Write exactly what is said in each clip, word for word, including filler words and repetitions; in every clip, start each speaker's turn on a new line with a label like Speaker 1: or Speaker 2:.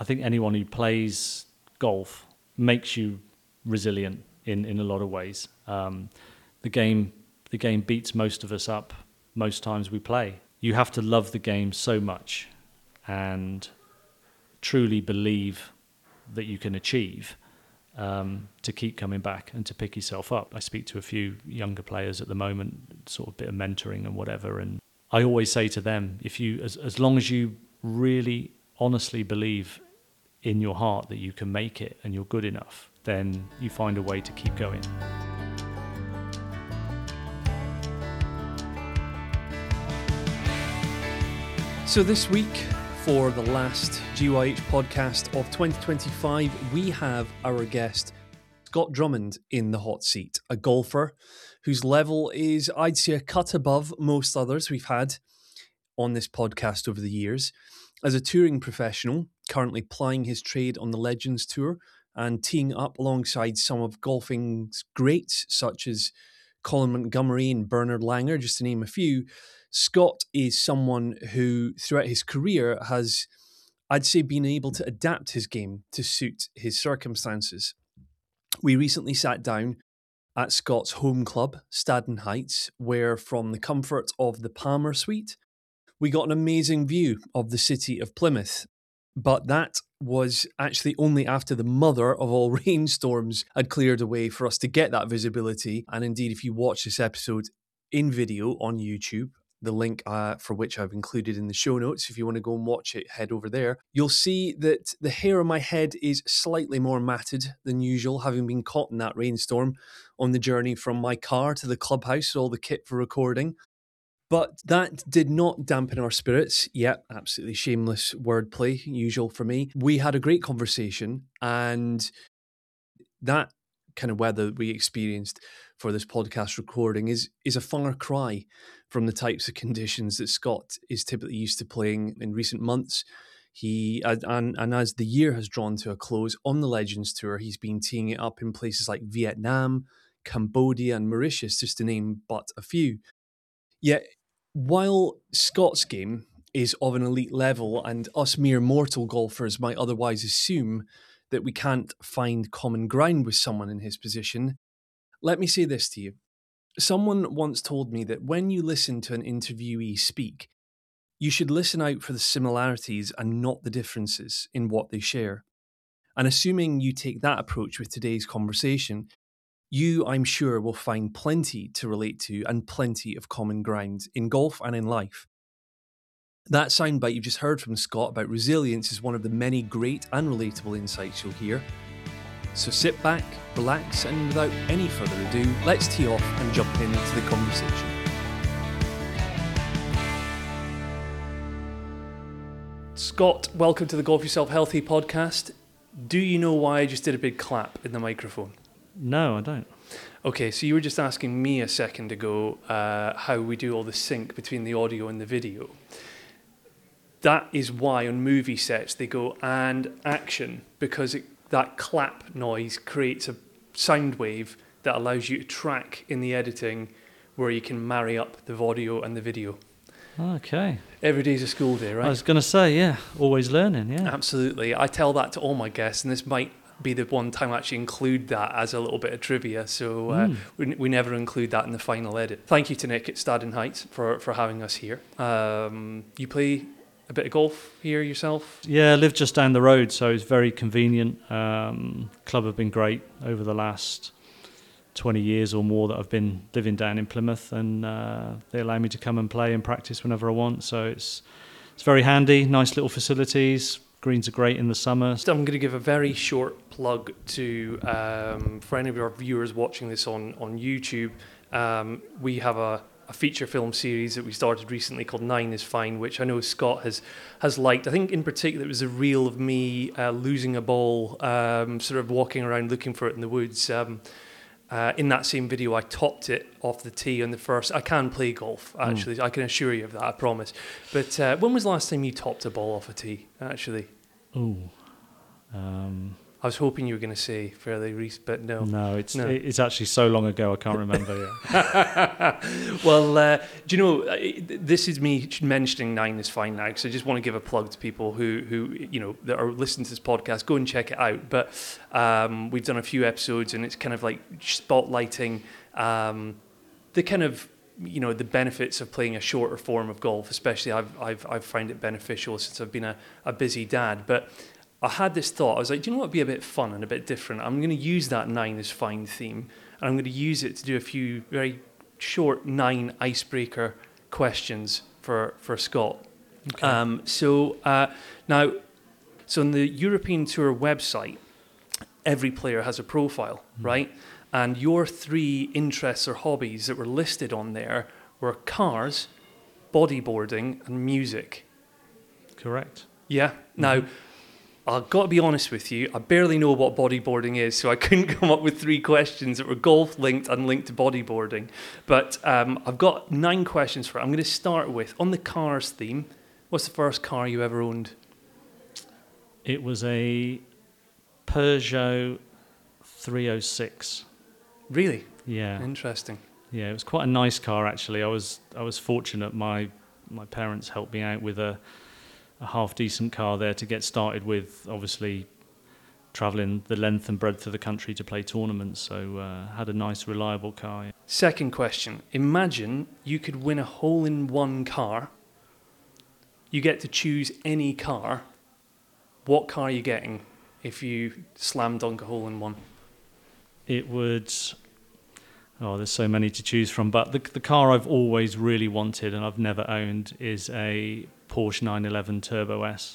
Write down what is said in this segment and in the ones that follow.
Speaker 1: I think anyone who plays golf makes you resilient in, in a lot of ways. Um, the game the game beats most of us up most times we play. You have to love the game so much and truly believe that you can achieve um, to keep coming back and to pick yourself up. I speak to a few younger players at the moment, sort of bit of mentoring and whatever, and I always say to them, if you, as, as long as you really honestly believe in your heart that you can make it and you're good enough, then you find a way to keep going.
Speaker 2: So this week, for the last G Y H podcast of twenty twenty-five, we have our guest, Scott Drummond, in the hot seat, a golfer whose level is, I'd say, a cut above most others we've had on this podcast over the years. As a touring professional, currently plying his trade on the Legends Tour and teeing up alongside some of golfing's greats, such as Colin Montgomerie and Bernard Langer, just to name a few, Scott is someone who, throughout his career, has, I'd say, been able to adapt his game to suit his circumstances. We recently sat down at Scott's home club, Staden Heights, where from the comfort of the Palmer Suite, we got an amazing view of the city of Plymouth. But that was actually only after the mother of all rainstorms had cleared away for us to get that visibility. And indeed, if you watch this episode in video on YouTube, the link uh, for which I've included in the show notes, if you want to go and watch it, head over there. You'll see that the hair on my head is slightly more matted than usual, having been caught in that rainstorm on the journey from my car to the clubhouse, all the kit for recording. But that did not dampen our spirits. Yep, absolutely shameless wordplay, usual for me. We had a great conversation, and that kind of weather we experienced for this podcast recording is is a far cry from the types of conditions that Scott is typically used to playing in recent months. He and, and as the year has drawn to a close on the Legends Tour, he's been teeing it up in places like Vietnam, Cambodia, and Mauritius, just to name but a few. Yet, while Scott's game is of an elite level and us mere mortal golfers might otherwise assume that we can't find common ground with someone in his position, let me say this to you. Someone once told me that when you listen to an interviewee speak, you should listen out for the similarities and not the differences in what they share. And assuming you take that approach with today's conversation, you, I'm sure, will find plenty to relate to and plenty of common ground in golf and in life. That soundbite you just heard from Scott about resilience is one of the many great and relatable insights you'll hear. So sit back, relax, and without any further ado, let's tee off and jump into the conversation. Scott, welcome to the Golf Yourself Healthy podcast. Do you know why I just did a big clap in the microphone?
Speaker 1: No, I don't.
Speaker 2: Okay, so you were just asking me a second ago uh, how we do all the sync between the audio and the video. That is why on movie sets they go and action, because it, that clap noise creates a sound wave that allows you to track in the editing where you can marry up the audio and the video.
Speaker 1: Okay.
Speaker 2: Every day's a school day, right?
Speaker 1: I was going to say, yeah, always learning, yeah.
Speaker 2: Absolutely. I tell that to all my guests, and this might be the one time I actually include that as a little bit of trivia, so uh, mm. we, we never include that in the final edit. Thank you to Nick at Staden Heights for, for having us here. Um, you play a bit of golf here yourself?
Speaker 1: Yeah, I live just down the road, so it's very convenient. Um, club have been great over the last twenty years or more that I've been living down in Plymouth, and uh, they allow me to come and play and practice whenever I want, so it's it's very handy, nice little facilities. Greens are great in the summer.
Speaker 2: So I'm going to give a very short plug to, um, for any of our viewers watching this on, on YouTube, um, we have a, a feature film series that we started recently called Nine is Fine, which I know Scott has, has liked. I think in particular it was a reel of me uh, losing a ball, um, sort of walking around looking for it in the woods. Um, Uh, in that same video, I topped it off the tee on the first. I can play golf, actually. Mm. I can assure you of that, I promise. But uh, when was the last time you topped a ball off a tee, actually?
Speaker 1: Oh, um,
Speaker 2: I was hoping you were going to say fairly recent, but no.
Speaker 1: No, it's
Speaker 2: No.
Speaker 1: it's actually so long ago I can't remember yet.
Speaker 2: Well, uh, do you know, uh, this is me mentioning Nine is Fine now, because I just want to give a plug to people who, who you know, that are listening to this podcast. Go and check it out. But um, we've done a few episodes, and it's kind of like spotlighting um, the kind of, you know, the benefits of playing a shorter form of golf. Especially, I've I've I've found it beneficial since I've been a, a busy dad. But I had this thought. I was like, do you know what would be a bit fun and a bit different? I'm going to use that Nine is Fine theme, and I'm going to use it to do a few very short nine icebreaker questions for, for Scott.
Speaker 1: Okay.
Speaker 2: Um, so uh, now, so on the European Tour website, every player has a profile, mm. right? And your three interests or hobbies that were listed on there were cars, bodyboarding, and music.
Speaker 1: Correct.
Speaker 2: Yeah.
Speaker 1: Mm-hmm.
Speaker 2: Now, I've got to be honest with you, I barely know what bodyboarding is, so I couldn't come up with three questions that were golf linked and linked to bodyboarding. But um, I've got nine questions for it. I'm going to start with, on the cars theme, what's the first car you ever owned?
Speaker 1: It was a Peugeot three oh six.
Speaker 2: Really?
Speaker 1: Yeah.
Speaker 2: Interesting.
Speaker 1: Yeah, it was quite a nice car actually. I was I was fortunate. My my parents helped me out with a a half decent car there to get started with. Obviously, travelling the length and breadth of the country to play tournaments. So uh, had a nice, reliable car. Yeah.
Speaker 2: Second question: imagine you could win a hole-in-one car. You get to choose any car. What car are you getting if you slam dunk a hole-in-one?
Speaker 1: It would. Oh, there's so many to choose from. But the the car I've always really wanted and I've never owned is a Porsche nine eleven Turbo S.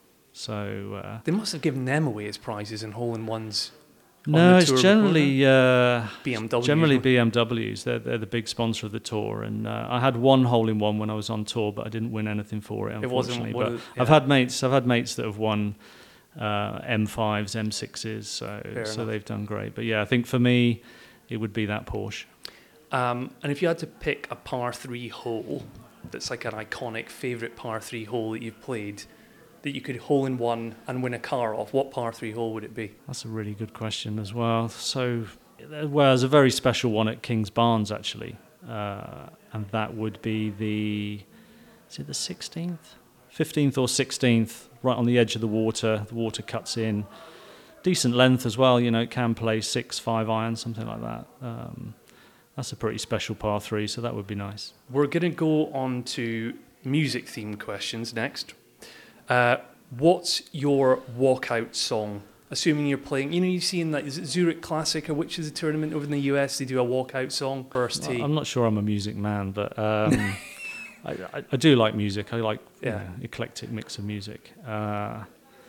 Speaker 1: So uh,
Speaker 2: they must have given them away as prizes in hole-in-ones.
Speaker 1: No, it's generally uh,
Speaker 2: B M W.
Speaker 1: Generally B M Ws. They're they're the big sponsor of the tour, and uh, I had one hole-in-one when I was on tour, but I didn't win anything for it. Unfortunately,
Speaker 2: it wasn't.
Speaker 1: But
Speaker 2: It, yeah.
Speaker 1: I've had mates. I've had mates that have won uh, M fives, M sixes. So
Speaker 2: Fair
Speaker 1: so
Speaker 2: enough.
Speaker 1: they've done great. But yeah, I think for me, it would be that Porsche.
Speaker 2: Um, and if you had to pick a par three hole that's like an iconic favourite par three hole that you've played, that you could hole in one and win a car off, what par three hole would it be?
Speaker 1: That's a really good question as well. So, well, there's a very special one at Kings Barnes actually, uh, and that would be the, is it the sixteenth, fifteenth or sixteenth, right on the edge of the water. The water cuts in, decent length as well. You know, it can play six, five iron, something like that. Um, that's a pretty special par three, so that would be nice.
Speaker 2: We're going to go on to music themed questions next. Uh, what's your walkout song? Assuming you're playing, you know, you've seen that, is it Zurich Classic, or which is a tournament over in the U S? They do a walkout song, first tee.
Speaker 1: I'm not sure I'm a music man, but um, I, I, I do like music. I like
Speaker 2: Yeah.
Speaker 1: you know, eclectic mix of music. Uh,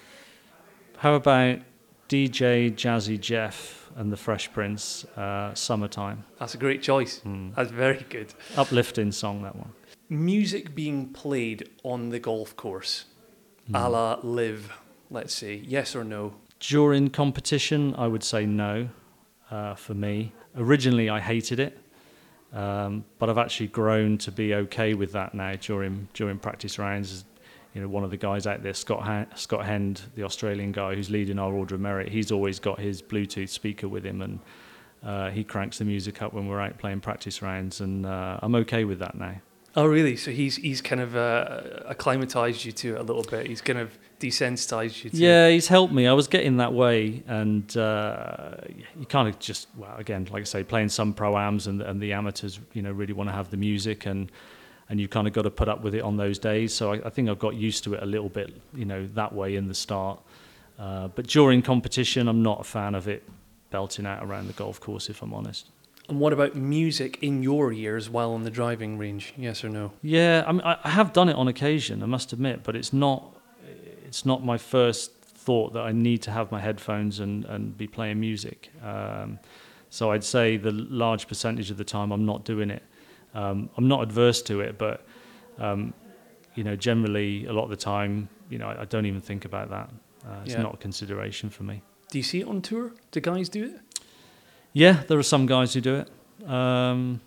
Speaker 1: how about D J Jazzy Jeff and the Fresh Prince, uh, Summertime?
Speaker 2: That's a great choice.
Speaker 1: Mm.
Speaker 2: That's very good.
Speaker 1: Uplifting song, that one.
Speaker 2: Music being played on the golf course, a la Live, let's say, yes or no?
Speaker 1: During competition, I would say no, uh, for me. Originally, I hated it, um, but I've actually grown to be okay with that now during during practice rounds. You know, one of the guys out there, Scott ha- Scott Hend, the Australian guy who's leading our Order of Merit, he's always got his Bluetooth speaker with him, and uh, he cranks the music up when we're out playing practice rounds, and uh, I'm okay with that now.
Speaker 2: Oh, really? So he's he's kind of uh, acclimatized you to it a little bit. He's kind of desensitized you to
Speaker 1: Yeah, he's helped me. I was getting that way, and uh, you kind of just, well, again, like I say, playing some pro-ams and, and the amateurs, you know, really want to have the music, and and you kind of got to put up with it on those days. So I, I think I've got used to it a little bit, you know, that way in the start. Uh, but during competition, I'm not a fan of it belting out around the golf course, if I'm honest.
Speaker 2: And what about music in your ears while on the driving range? Yes or no?
Speaker 1: Yeah, I mean, I I have done it on occasion, I must admit, but it's not it's not my first thought that I need to have my headphones and, and be playing music. Um, so I'd say the large percentage of the time I'm not doing it. Um, I'm not adverse to it, but um, you know, generally a lot of the time, you know, I, I don't even think about that. Uh, it's
Speaker 2: Yeah.
Speaker 1: not a consideration for me.
Speaker 2: Do you see it on tour? Do guys do it?
Speaker 1: Yeah, there are some guys who do it. Um,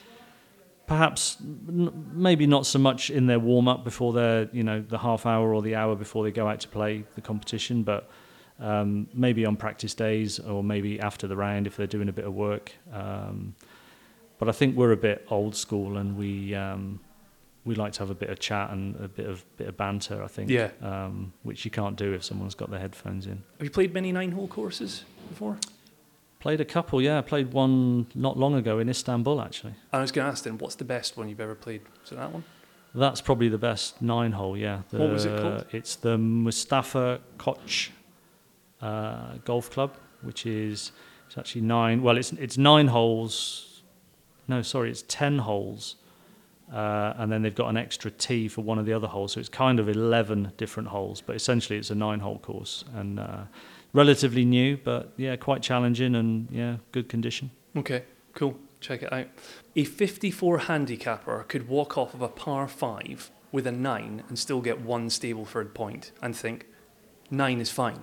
Speaker 1: perhaps, n- maybe not so much in their warm-up before their, you know, the half hour or the hour before they go out to play the competition, but Um, maybe on practice days or maybe after the round if they're doing a bit of work. Um, but I think we're a bit old school, and we um, we like to have a bit of chat and a bit of bit of banter, I think.
Speaker 2: Yeah.
Speaker 1: Um, which you can't do if someone's got their headphones in.
Speaker 2: Have you played many nine-hole courses before?
Speaker 1: Played a couple, yeah. I played one not long ago in Istanbul, actually.
Speaker 2: I was going to ask then, what's the best one you've ever played? Was it that one?
Speaker 1: That's probably the best nine-hole, yeah. The,
Speaker 2: What was it called?
Speaker 1: It's the Mustafa Koç uh, Golf Club, which is it's actually nine. Well, it's it's nine holes. No, sorry, it's ten holes, uh, and then they've got an extra tee for one of the other holes. So it's kind of eleven different holes, but essentially it's a nine-hole course, and uh, relatively new, but yeah, quite challenging and yeah, good condition.
Speaker 2: Okay, cool. Check it out. A fifty-four handicapper could walk off of a par five with a nine and still get one Stableford point and think, nine is fine.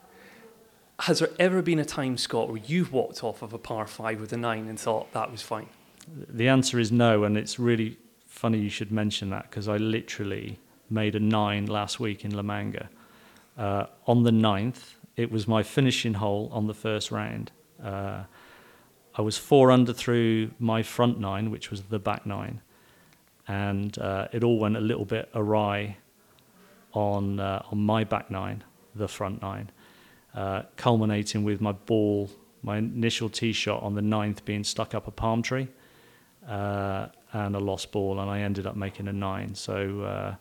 Speaker 2: Has there ever been a time, Scott, where you've walked off of a par five with a nine and thought that was fine?
Speaker 1: The answer is no, and it's really funny you should mention that, because I literally made a nine last week in La Manga. Uh, on the ninth, it was my finishing hole on the first round. Uh, I was four under through my front nine, which was the back nine, and uh, it all went a little bit awry on uh, on my back nine, the front nine, uh, culminating with my ball, my initial tee shot on the ninth being stuck up a palm tree, uh, and a lost ball, and I ended up making a nine. So uh,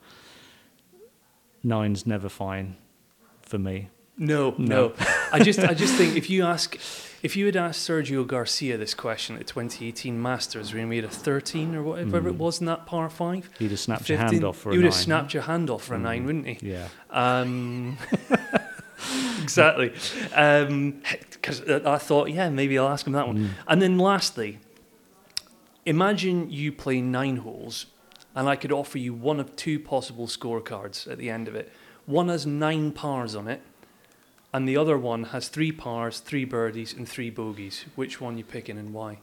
Speaker 1: nine's never fine for me.
Speaker 2: No, no,
Speaker 1: No.
Speaker 2: I just, I just think if you ask, if you had asked Sergio Garcia this question at twenty eighteen Masters, when he made a thirteen or whatever
Speaker 1: Mm.
Speaker 2: it was in that par five,
Speaker 1: He'd have snapped
Speaker 2: fifteen,
Speaker 1: your hand off for a
Speaker 2: he would
Speaker 1: nine.
Speaker 2: have snapped your hand off for a
Speaker 1: Mm.
Speaker 2: nine, wouldn't he?
Speaker 1: Yeah.
Speaker 2: Um, exactly. Because I thought, yeah, maybe I'll ask him that one.
Speaker 1: Mm.
Speaker 2: And then lastly, imagine you play nine holes, and I could offer you one of two possible scorecards at the end of it. One has nine pars on it, and the other one has three pars, three birdies, and three bogeys. Which one you picking and why?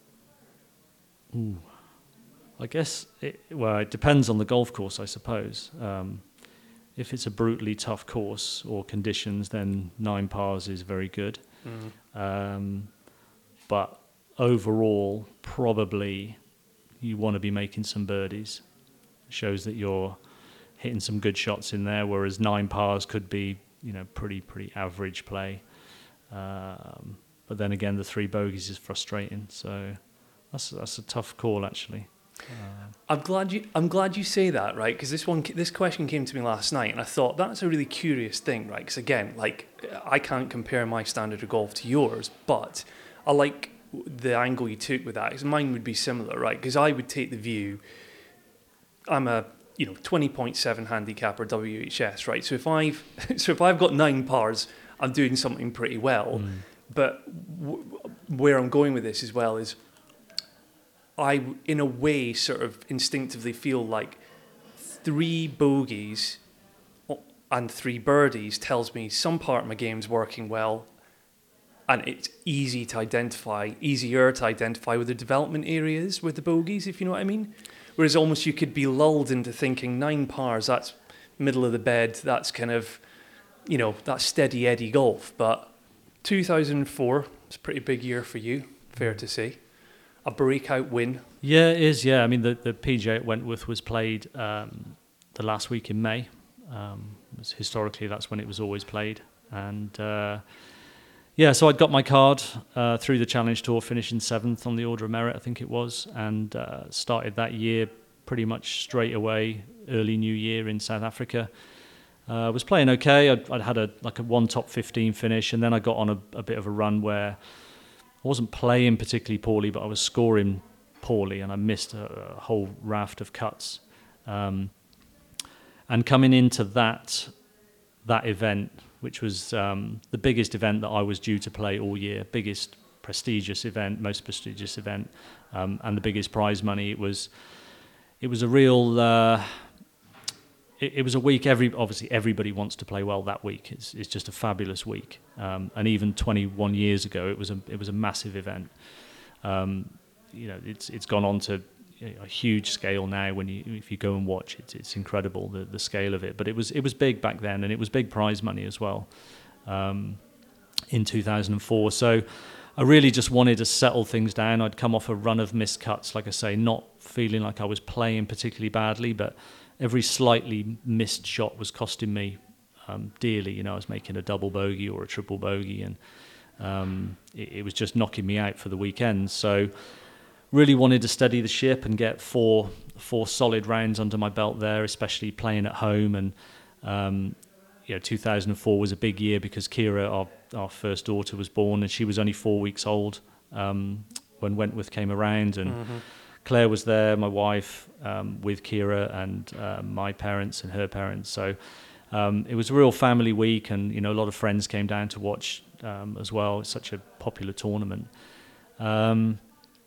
Speaker 1: Ooh. I guess, it, well, it depends on the golf course, I suppose. Um, if it's a brutally tough course or conditions, then nine pars is very good.
Speaker 2: Mm.
Speaker 1: Um, but overall, probably you want to be making some birdies. It shows that you're hitting some good shots in there, whereas nine pars could be, you know, pretty, pretty average play. Um, but then again, the three bogeys is frustrating. So that's that's a tough call, actually. Uh,
Speaker 2: I'm glad you. I'm glad you say that, right? Because this one, this question came to me last night, and I thought that's a really curious thing, right? Because again, like I can't compare my standard of golf to yours, but I like the angle you took with that. Because mine would be similar, right? Because I would take the view. I'm a you know twenty point seven handicapper W H S, right? So if I've so if I've got nine pars, I'm doing something pretty well.
Speaker 1: mm.
Speaker 2: But w- where I'm going with this as well is, I, in a way, sort of instinctively feel like three bogeys and three birdies tells me some part of my game's working well, and it's easy to identify, easier to identify with the development areas with the bogeys, if you know what I mean. Whereas almost you could be lulled into thinking nine pars, that's middle of the bed, that's kind of, you know, that's steady Eddie golf. But two thousand four, it's a pretty big year for you, fair to say. A breakout win.
Speaker 1: Yeah, it is. Yeah, I mean, the, the P G A at Wentworth was played um, the last week in May. Um, it was, historically, that's when it was always played. And uh, yeah, so I'd got my card uh, through the Challenge Tour, finishing seventh on the Order of Merit, I think it was, and uh, started that year pretty much straight away, early New Year in South Africa. I uh, was playing okay. I'd, I'd had a like a one top fifteen finish, and then I got on a, a bit of a run where I wasn't playing particularly poorly, but I was scoring poorly, and I missed a, a whole raft of cuts. Um, and coming into that that event, which was um, the biggest event that I was due to play all year, biggest prestigious event, most prestigious event, um, and the biggest prize money, it was it was a real. Uh, it, it was a week. Every obviously everybody wants to play well that week. It's it's just a fabulous week. Um, and even twenty-one years ago, it was a it was a massive event. Um, you know, it's it's gone on to a huge scale now. When you if you go and watch it, it's incredible the the scale of it. But it was it was big back then, and it was big prize money as well. um, in two thousand four. So I really just wanted to settle things down. I'd come off a run of missed cuts, like I say, not feeling like I was playing particularly badly, but every slightly missed shot was costing me um, dearly. You know, I was making a double bogey or a triple bogey, and um, it, it was just knocking me out for the weekend. So really wanted to steady the ship and get four four solid rounds under my belt there, especially playing at home. And um, you know, two thousand four was a big year because Kira, our our first daughter, was born, and she was only four weeks old um, when Wentworth came around, and mm-hmm. Claire was there, my wife, um, with Kira and uh, my parents and her parents. So um, it was a real family week, and you know, a lot of friends came down to watch um, as well. It's such a popular tournament. Um,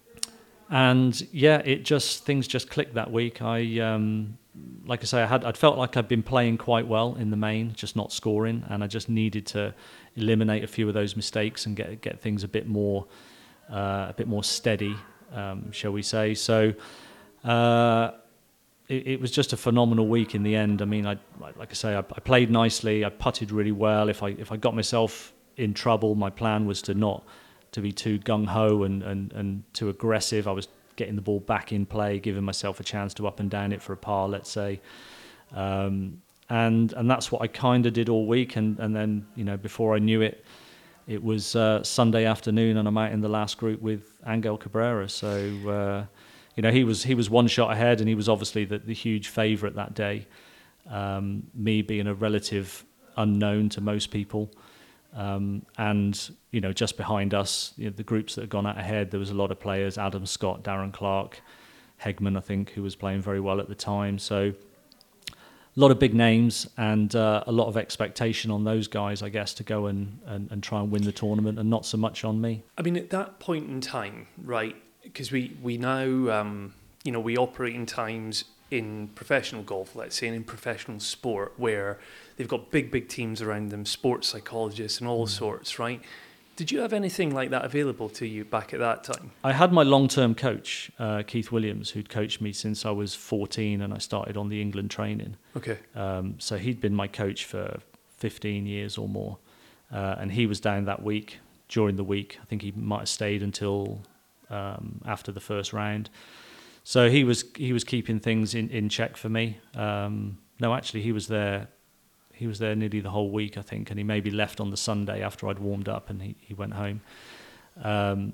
Speaker 1: and yeah, it just things just clicked that week. I um, like I say, I had I felt like I'd been playing quite well in the main, just not scoring, and I just needed to eliminate a few of those mistakes and get get things a bit more uh, a bit more steady, um, shall we say? So uh, it, it was just a phenomenal week in the end. I mean, I like I say, I, I played nicely. I putted really well. If I if I got myself in trouble, my plan was to not to be too gung ho and, and and too aggressive. I was getting the ball back in play, giving myself a chance to up and down it for a par, let's say. Um, and and that's what I kind of did all week. And, and then, you know, before I knew it, it was uh, Sunday afternoon and I'm out in the last group with Angel Cabrera. So, uh, you know, he was he was one shot ahead and he was obviously the, the huge favourite that day. Um, me being a relative unknown to most people. Um, and, you know, just behind us, you know, the groups that had gone out ahead, there was a lot of players, Adam Scott, Darren Clark, Hegman, I think, who was playing very well at the time. So a lot of big names and uh, a lot of expectation on those guys, I guess, to go and, and, and try and win the tournament, and not so much on me.
Speaker 2: I mean, at that point in time, right, because we, we now, um, you know, we operate in times in professional golf, let's say, and in professional sport where they've got big, big teams around them, sports psychologists and all mm. sorts, right? Did you have anything like that available to you back at that time?
Speaker 1: I had my long-term coach, uh, Keith Williams, who'd coached me since I was fourteen and I started on the England training.
Speaker 2: Okay.
Speaker 1: Um, so he'd been my coach for fifteen years or more. Uh, and he was down that week, during the week. I think he might have stayed until um, after the first round. So he was he was keeping things in, in check for me. Um, no, actually, he was there. He was there nearly the whole week, I think, and he maybe left on the Sunday after I'd warmed up, and he, he went home. Um,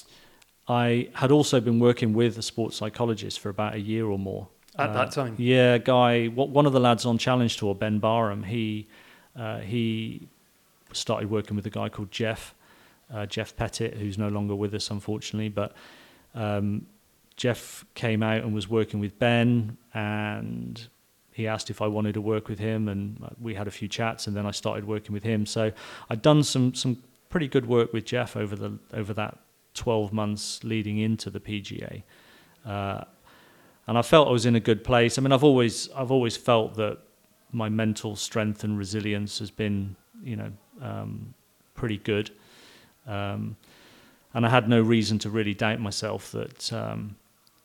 Speaker 1: I had also been working with a sports psychologist for about a year or more
Speaker 2: at
Speaker 1: uh,
Speaker 2: that time.
Speaker 1: Yeah, guy. One of the lads on Challenge Tour, Ben Barham, he uh, he started working with a guy called Jeff uh, Jeff Pettit, who's no longer with us, unfortunately, but. Um, Jeff came out and was working with Ben, and he asked if I wanted to work with him, and we had a few chats, and then I started working with him. So I'd done some some pretty good work with Jeff over the over that twelve months leading into the P G A, uh, and I felt I was in a good place. I mean, I've always I've always felt that my mental strength and resilience has been, you know, um, pretty good, um, and I had no reason to really doubt myself that. Um,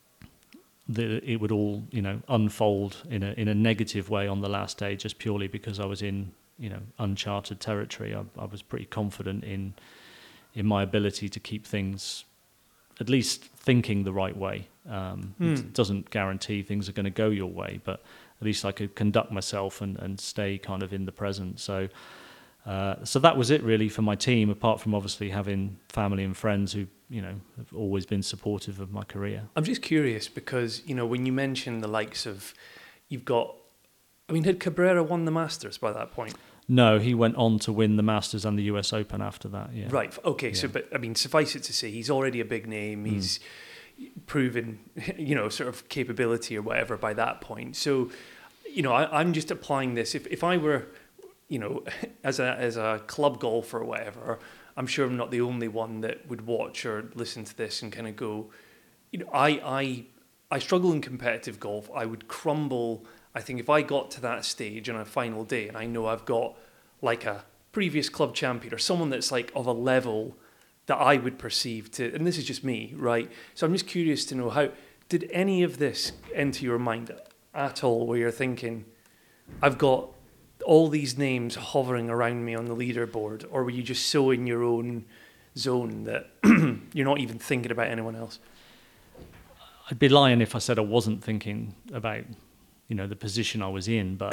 Speaker 1: that it would all, you know, unfold in a in a negative way on the last day, just purely because I was in, you know, uncharted territory. I, I was pretty confident in in my ability to keep things, at least thinking the right way. Um, mm. It doesn't guarantee things are going to go your way, but at least I could conduct myself and, and stay kind of in the present. So. Uh, so that was it really for my team, apart from obviously having family and friends who, you know, have always been supportive of my career.
Speaker 2: I'm just curious because, you know, when you mention the likes of, you've got, I mean, had Cabrera won the Masters by that point?
Speaker 1: No, he went on to win the Masters and the U S Open after that, yeah.
Speaker 2: Right, okay, yeah. So, but, I mean, suffice it to say, he's already a big name, mm. he's proven, you know, sort of capability or whatever by that point. So, you know, I, I'm just applying this, if, if I were... you know, as a as a club golfer or whatever, I'm sure I'm not the only one that would watch or listen to this and kind of go, you know, I I I struggle in competitive golf. I would crumble. I think if I got to that stage on a final day and I know I've got like a previous club champion or someone that's like of a level that I would perceive to, and this is just me, right? So I'm just curious to know, how did any of this enter your mind at all, where you're thinking, I've got all these names hovering around me on the leaderboard, or were you just so in your own zone that you're not even thinking about anyone else?
Speaker 1: I'd be lying if I said I wasn't thinking about, you know, the position I was in, but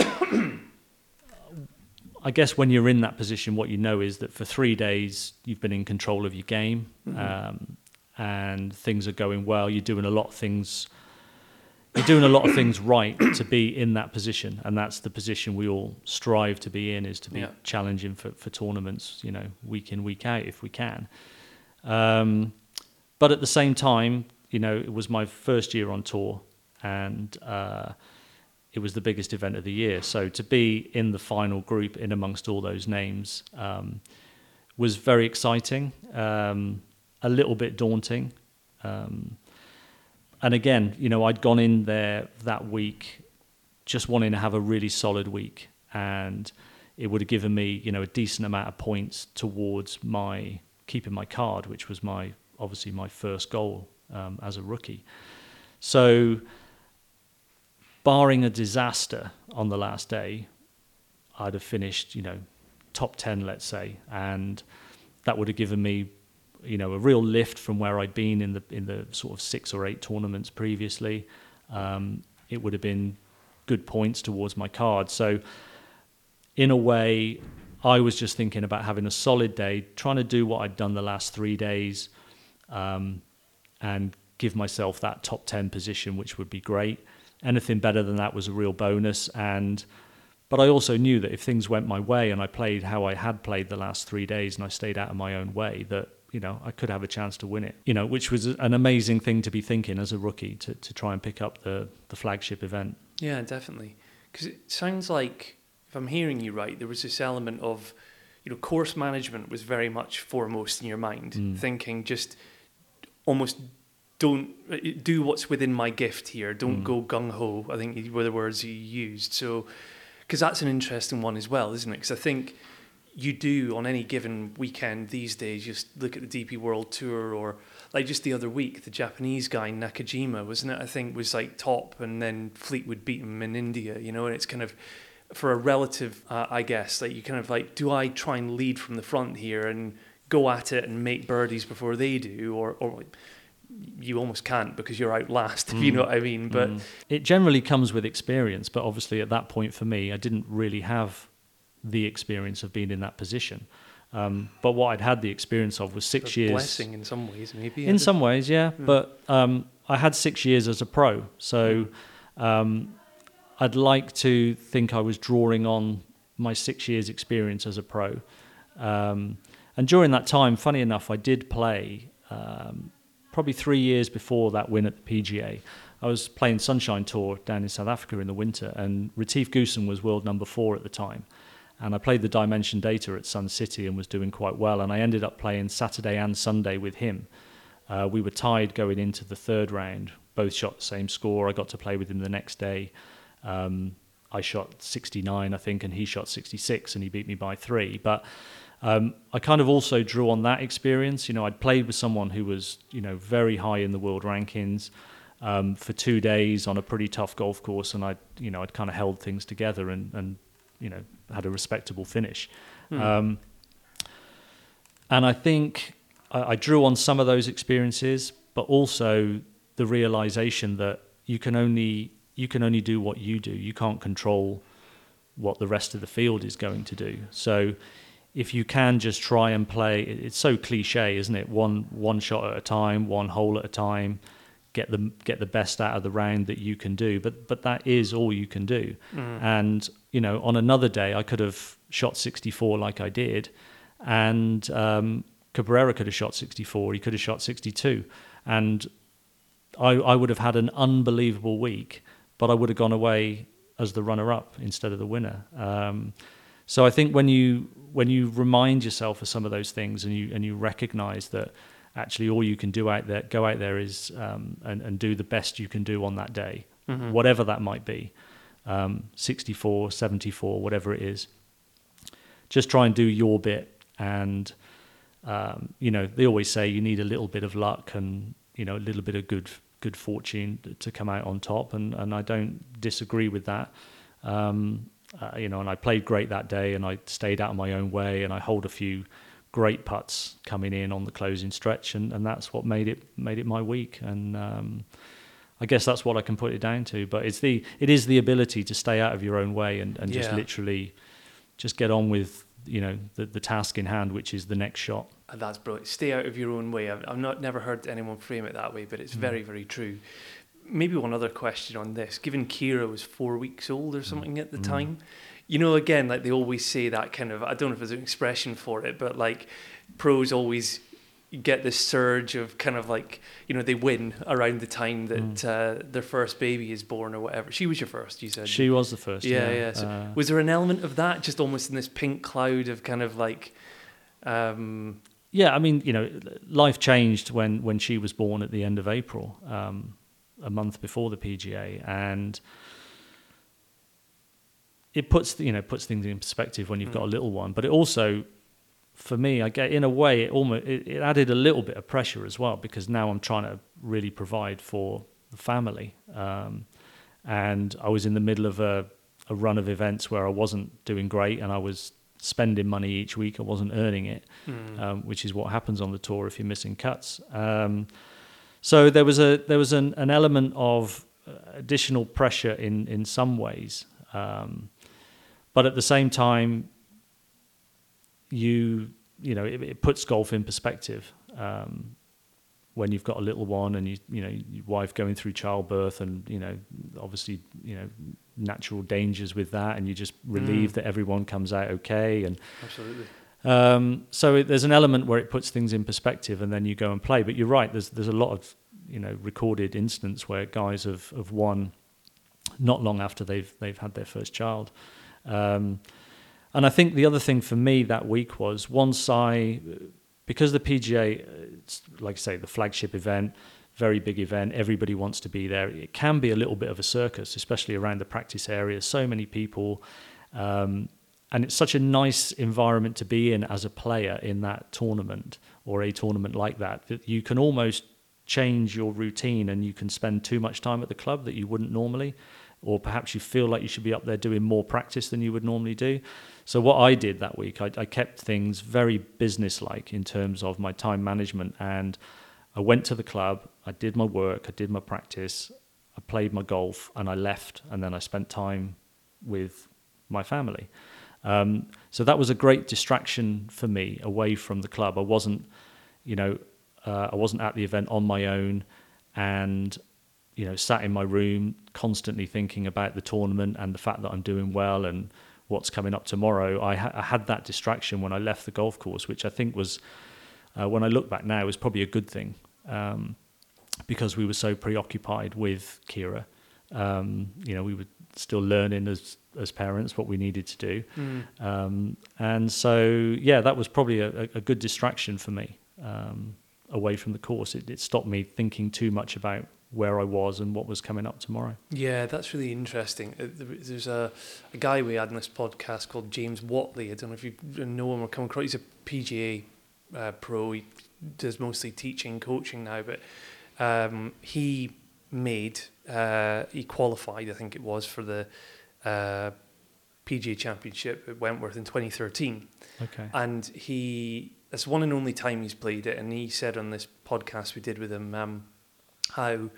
Speaker 1: I guess when you're in that position, what you know is that for three days you've been in control of your game, mm-hmm. um, and things are going well. You're doing a lot of things. You're doing a lot of things right to be in that position, and that's the position we all strive to be in: is to be yeah. challenging for, for tournaments, you know, week in, week out, if we can. Um, but at the same time, you know, it was my first year on tour, and uh, it was the biggest event of the year. So to be in the final group, in amongst all those names, um, was very exciting, um, a little bit daunting. Um, and again, you know, I'd gone in there that week just wanting to have a really solid week, and it would have given me, you know, a decent amount of points towards my keeping my card, which was my obviously my first goal um, as a rookie. So, barring a disaster on the last day, I'd have finished, you know, top ten, let's say, and that would have given me, you know, a real lift from where I'd been in the in the sort of six or eight tournaments previously. Um, it would have been good points towards my card. So, in a way, I was just thinking about having a solid day, trying to do what I'd done the last three days, um, and give myself that top ten position, which would be great. Anything better than that was a real bonus. And but I also knew that if things went my way and I played how I had played the last three days and I stayed out of my own way, that, you know, I could have a chance to win it, you know, which was an amazing thing to be thinking as a rookie, to, to try and pick up the, the flagship event.
Speaker 2: Yeah, definitely. Because it sounds like, if I'm hearing you right, there was this element of, you know, course management was very much foremost in your mind, mm. thinking just almost don't do what's within my gift here. Don't mm. go gung-ho, I think were the words you used. So, because that's an interesting one as well, isn't it? Because I think you do on any given weekend these days, just look at the D P World Tour, or like just the other week, the Japanese guy, Nakajima, wasn't it? I think was like top, and then Fleetwood beat him in India, you know, and it's kind of, for a relative, uh, I guess, like you kind of like, do I try and lead from the front here and go at it and make birdies before they do, or or you almost can't because you're out last, if mm. you know what I mean. But
Speaker 1: mm. it generally comes with experience, but obviously at that point for me, I didn't really have the experience of being in that position. Um, but what I'd had the experience of was six
Speaker 2: a
Speaker 1: years.
Speaker 2: Blessing in some ways, maybe.
Speaker 1: In some ways, yeah. Mm. But um, I had six years as a pro, so um, I'd like to think I was drawing on my six years experience as a pro. Um, and during that time, funny enough, I did play. Um, Probably three years before that win at the P G A, I was playing Sunshine Tour down in South Africa in the winter, and Retief Goosen was world number four at the time. And I played the Dimension Data at Sun City and was doing quite well, and I ended up playing Saturday and Sunday with him. Uh, we were tied going into the third round, both shot the same score. I got to play with him the next day. Um, I shot sixty-nine, I think, and he shot sixty-six, and he beat me by three. But Um, I kind of also drew on that experience. You know, I'd played with someone who was, you know, very high in the world rankings um, for two days on a pretty tough golf course, and I, you know, I'd kind of held things together and, and you know, had a respectable finish. Mm. Um, and I think I, I drew on some of those experiences, but also the realization that you can only you can only do what you do. You can't control what the rest of the field is going to do. So if you can just try and play, it's so cliche, isn't it? One one shot at a time, one hole at a time, get the get the best out of the round that you can do. But but that is all you can do. Mm. And you know, on another day, I could have shot sixty-four like I did, and um, Cabrera could have shot sixty-four. He could have shot sixty-two, and I I would have had an unbelievable week. But I would have gone away as the runner-up instead of the winner. Um, so I think when you when you remind yourself of some of those things, and you and you recognise that actually all you can do out there, go out there is um, and, and do the best you can do on that day, mm-hmm. whatever that might be, um, sixty-four, seventy-four, whatever it is. Just try and do your bit, and um, you know, they always say you need a little bit of luck and, you know, a little bit of good good fortune to come out on top, and, and I don't disagree with that. Um, uh, you know, and I played great that day, and I stayed out of my own way, and I hold a few great putts coming in on the closing stretch, and, and that's what made it made it my week. And um, I guess that's what I can put it down to. But it's the it is the ability to stay out of your own way and, and just
Speaker 2: Yeah.
Speaker 1: literally just get on with, you know, the, the task in hand, which is the next shot.
Speaker 2: And that's brilliant. Stay out of your own way. I've, I've not never heard anyone frame it that way, but it's
Speaker 1: Mm.
Speaker 2: very, very true. Maybe one other question on this. Given Kira was four weeks old or something at the
Speaker 1: Mm.
Speaker 2: time, you know, again, like they always say that kind of, I don't know if there's an expression for it, but like pros always get this surge of kind of like, you know, they win around the time that
Speaker 1: Mm.
Speaker 2: uh, their first baby is born or whatever. She was your first, you said?
Speaker 1: She was the first.
Speaker 2: Yeah,
Speaker 1: yeah.
Speaker 2: yeah. So
Speaker 1: Uh,
Speaker 2: was there an element of that, just almost in this pink cloud of kind of like... Um,
Speaker 1: Yeah, I mean, you know, life changed when, when she was born at the end of April, um, a month before the P G A, and it puts you know puts things in perspective when you've got a little one. But it also, for me, I get in a way, it almost it, it added a little bit of pressure as well, because now I'm trying to really provide for the family, um, and I was in the middle of a, a run of events where I wasn't doing great, and I was spending money each week. I wasn't earning it,
Speaker 2: mm.
Speaker 1: um, which is what happens on the tour if you're missing cuts. Um, so there was a there was an, an element of additional pressure in in some ways, um, but at the same time, you you know it, it puts golf in perspective. Um, when you've got a little one and you you know your wife going through childbirth, and you know obviously you know natural dangers with that, and you just relieve
Speaker 2: Mm.
Speaker 1: that everyone comes out okay. And
Speaker 2: Absolutely.
Speaker 1: um, so it, there's an element where it puts things in perspective, and then you go and play. But you're right, there's there's a lot of you know recorded incidents where guys have, have won not long after they've they've had their first child. Um, and I think the other thing for me that week was, once I, because the P G A, it's, like I say, the flagship event, very big event, everybody wants to be there. It can be a little bit of a circus, especially around the practice area. So many people, um, and it's such a nice environment to be in as a player in that tournament, or a tournament like that, that you can almost change your routine, and you can spend too much time at the club that you wouldn't normally, or perhaps you feel like you should be up there doing more practice than you would normally do. So what I did that week, I, I kept things very business-like in terms of my time management, and I went to the club, I did my work, I did my practice, I played my golf, and I left, and then I spent time with my family. Um, so that was a great distraction for me away from the club. I wasn't, you know, uh, I wasn't at the event on my own, and you know, sat in my room constantly thinking about the tournament and the fact that I'm doing well and what's coming up tomorrow. I, ha- I had that distraction when I left the golf course, which I think was, uh, when I look back now, was probably a good thing, um, because we were so preoccupied with Kira. Um, you know, we were still learning as as parents what we needed to do.
Speaker 2: Mm.
Speaker 1: Um, and so, yeah, that was probably a, a good distraction for me, um, away from the course. It, it stopped me thinking too much about where I was and what was coming up tomorrow.
Speaker 2: Yeah, that's really interesting. Uh, there- There's a, a guy we had on this podcast called James Watley. I don't know if you know him or come across. He's a P G A uh, pro. He does mostly teaching, coaching now, but um, he made, uh, he qualified, I think it was, for the uh, P G A Championship at Wentworth in twenty thirteen.
Speaker 1: Okay.
Speaker 2: And he, that's one and only time he's played it. And he said on this podcast we did with him, um, how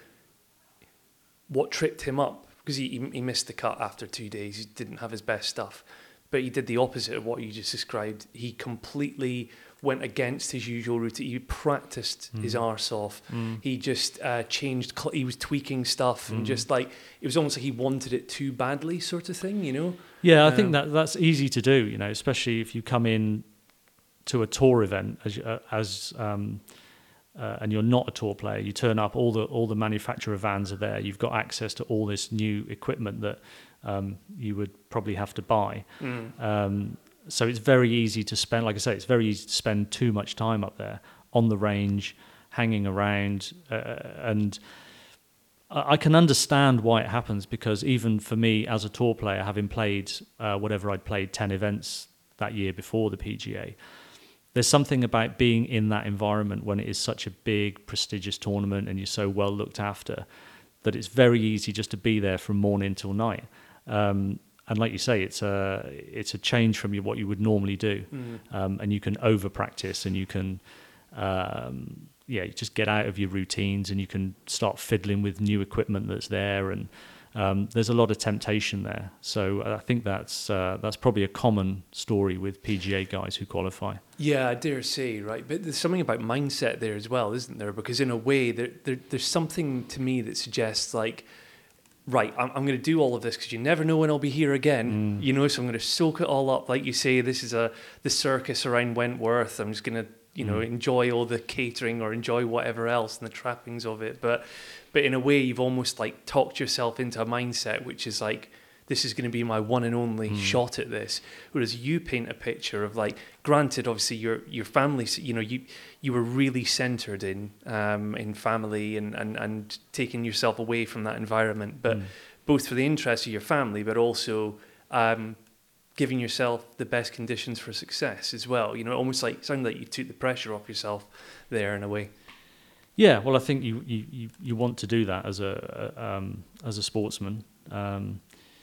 Speaker 2: what tripped him up, because he, he he missed the cut after two days, he didn't have his best stuff, but he did the opposite of what you just described. He completely went against his usual routine. He practiced
Speaker 1: Mm.
Speaker 2: his arse off.
Speaker 1: Mm.
Speaker 2: He just uh, changed, cl- he was tweaking stuff, and
Speaker 1: Mm.
Speaker 2: just like, it was almost like he wanted it too badly, sort of thing, you know?
Speaker 1: Yeah, I
Speaker 2: Um,
Speaker 1: think that that's easy to do, you know, especially if you come in to a tour event as uh, as um, uh, and you're not a tour player. You turn up, all the all the manufacturer vans are there. You've got access to all this new equipment that um, you would probably have to buy.
Speaker 2: Mm.
Speaker 1: Um, so it's very easy to spend, like I say, it's very easy to spend too much time up there on the range, hanging around, uh, and I can understand why it happens, because even for me as a tour player, having played uh, whatever I'd played ten events that year before the P G A, there's something about being in that environment when it is such a big, prestigious tournament and you're so well looked after, that it's very easy just to be there from morning till night. Um, and like you say, it's a it's a change from you, what you would normally do,
Speaker 2: Mm.
Speaker 1: um, and you can over practice, and you can, um, yeah, you just get out of your routines, and you can start fiddling with new equipment that's there, and um, there's a lot of temptation there. So I think that's uh, that's probably a common story with P G A guys who qualify.
Speaker 2: Yeah, I dare say, right? But there's something about mindset there as well, isn't there? Because in a way, there, there there's something to me that suggests like, right, I'm, I'm going to do all of this because you never know when I'll be here again,
Speaker 1: Mm.
Speaker 2: you know, so I'm going to soak it all up. Like you say, this is a the circus around Wentworth. I'm just going to, you know,
Speaker 1: Mm.
Speaker 2: enjoy all the catering or enjoy whatever else and the trappings of it. But but in a way, you've almost like talked yourself into a mindset, which is like, this is going to be my one and only
Speaker 1: Mm.
Speaker 2: shot at this. Whereas you paint a picture of like, granted, obviously your your family, you know, you you were really centered in um, in family and, and, and taking yourself away from that environment, but
Speaker 1: Mm.
Speaker 2: both for the interest of your family, but also um, giving yourself the best conditions for success as well. You know, almost like, sounded like you took the pressure off yourself there in a way.
Speaker 1: Yeah, well, I think you, you, you, you want to do that as a um, as a sportsman. Um,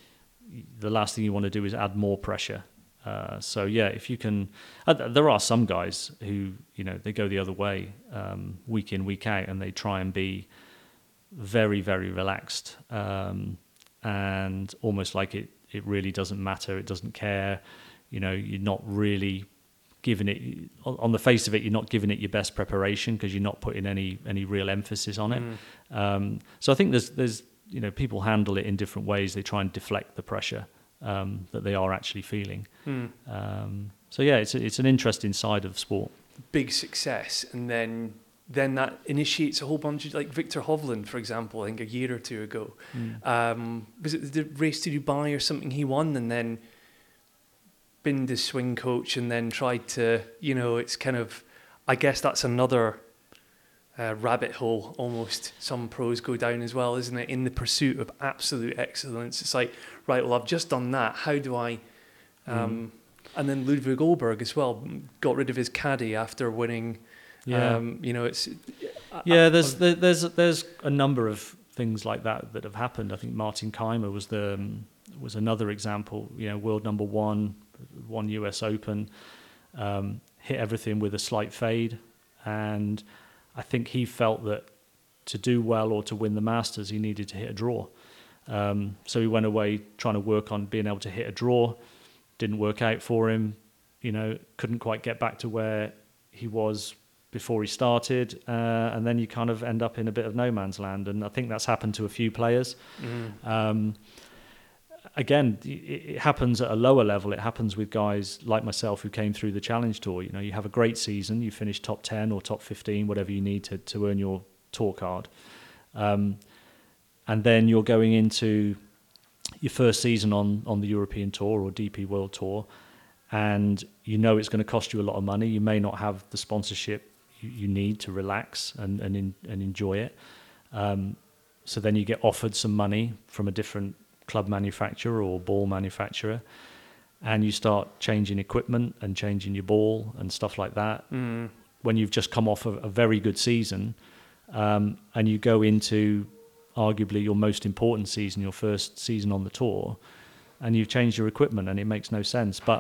Speaker 1: the last thing you want to do is add more pressure. Uh, so yeah, if you can, uh, there are some guys who, you know, they go the other way um, week in, week out, and they try and be very, very relaxed um, and almost like it, it really doesn't matter. It doesn't care. You know, you're not really giving it, on the face of it, you're not giving it your best preparation because you're not putting any any real emphasis on it.
Speaker 2: Mm.
Speaker 1: Um, so I think there's there's you know, people handle it in different ways. They try and deflect the pressure um, that they are actually feeling.
Speaker 2: Mm.
Speaker 1: Um, so yeah, it's a, it's an interesting side of sport.
Speaker 2: Big success, and then then that initiates a whole bunch of, like Victor Hovland, for example, I think a year or two ago.
Speaker 1: Mm.
Speaker 2: Um, was it the race to Dubai or something he won, and then binned his swing coach, and then tried to, you know, it's kind of, I guess that's another uh, rabbit hole almost some pros go down as well, isn't it? In the pursuit of absolute excellence. It's like, right, well, I've just done that. How do I... Um, mm. And then Ludwig Åberg as well got rid of his caddy after winning.
Speaker 1: Yeah,
Speaker 2: um, you know, it's...
Speaker 1: yeah.
Speaker 2: I,
Speaker 1: There's
Speaker 2: I,
Speaker 1: there's there's a number of things like that that have happened. I think Martin Keimer was the um, was another example. You know, world number one, won U S Open, um, hit everything with a slight fade, and I think he felt that to do well or to win the Masters, he needed to hit a draw. Um, so he went away trying to work on being able to hit a draw. Didn't work out for him. You know, couldn't quite get back to where he was before he started, uh, and then you kind of end up in a bit of no man's land. And I think that's happened to a few players.
Speaker 2: mm.
Speaker 1: Um, again, it happens at a lower level. It happens with guys like myself who came through the Challenge Tour. You know, you have a great season, you finish top ten or top fifteen, whatever you need to, to earn your tour card. Um, and then you're going into your first season on, on the European Tour or D P World Tour, and you know it's going to cost you a lot of money. You may not have the sponsorship you, you need to relax and, and, in, and enjoy it. Um, so then you get offered some money from a different club manufacturer or ball manufacturer, and you start changing equipment and changing your ball and stuff like that.
Speaker 2: Mm.
Speaker 1: When you've just come off a, a very good season, um, and you go into arguably your most important season, your first season on the tour, and you've changed your equipment, and it makes no sense. But